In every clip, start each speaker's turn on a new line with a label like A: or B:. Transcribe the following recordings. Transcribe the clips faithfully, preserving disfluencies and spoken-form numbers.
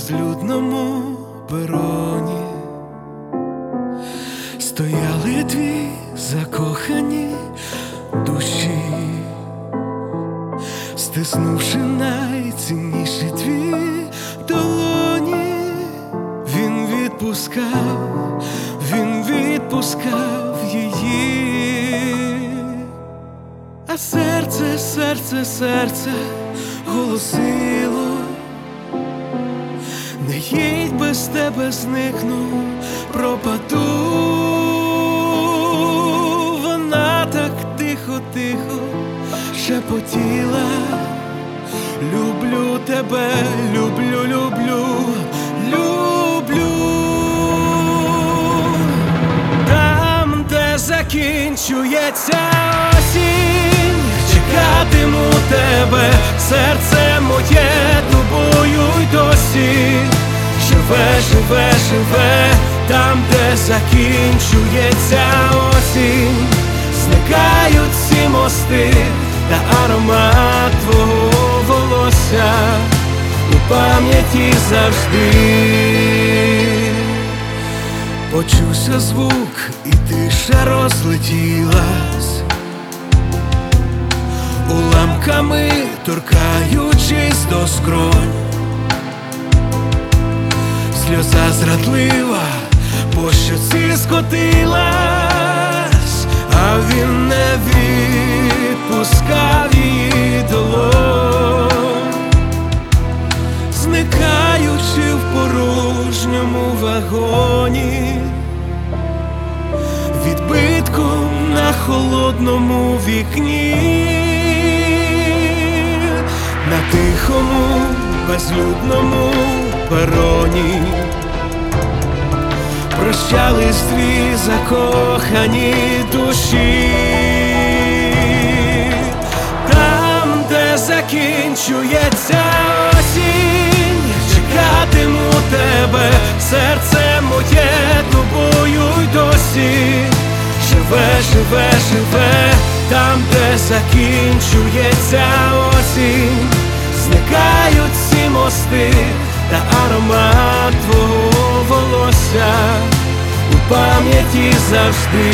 A: безлюдному пероні стояли дві закохані душі, стиснувши найцінніші дві долоні. Він відпускав, він відпускав її, а серце, серце, серце голосило: не їдь, без тебе зникну, пропаду. Вона так тихо-тихо шепотіла: люблю тебе, люблю, люблю, люблю. Там, де закінчується осінь, чекатиму тебе, серце моє тобою й досі живе, живе, живе. Там, де закінчується осінь, зникають всі мости, та аромат твого волосся у пам'яті завжди. Почувся звук, і тиша розлетілась, уламками торкаючись до скронь. Сльоза зрадлива по щоці скотилась, а він не відпускав її долонь, зникаючи в порожньому вагоні, відбитком на холодному вікні. На тихому, безлюдному пероні прощались дві закохані душі. Там, де закінчується осінь, чекатиму тебе, серце моє тобою й досі живе, живе, живе. Там, де закінчується осінь, зникають всі мости, та аромат твого волосся у пам'яті завжди.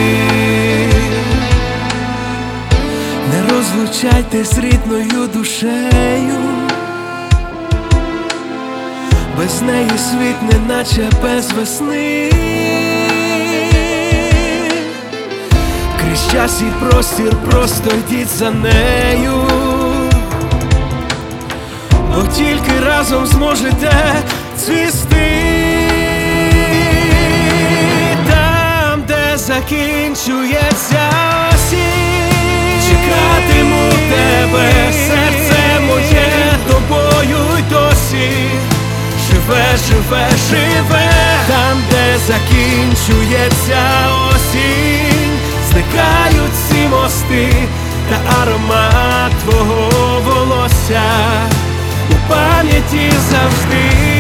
A: Не розлучайтесь з рідною душею, без неї світ неначе без весни. Крізь час і простір просто йдіть за нею, бо тільки разом зможете цвісти. Там, де закінчується осінь, чекатиму тебе, серце моє тобою й досі живе, живе, живе. Там, де закінчується осінь, зникають всі мости, та аромат твого волосся у пам'яті завжди.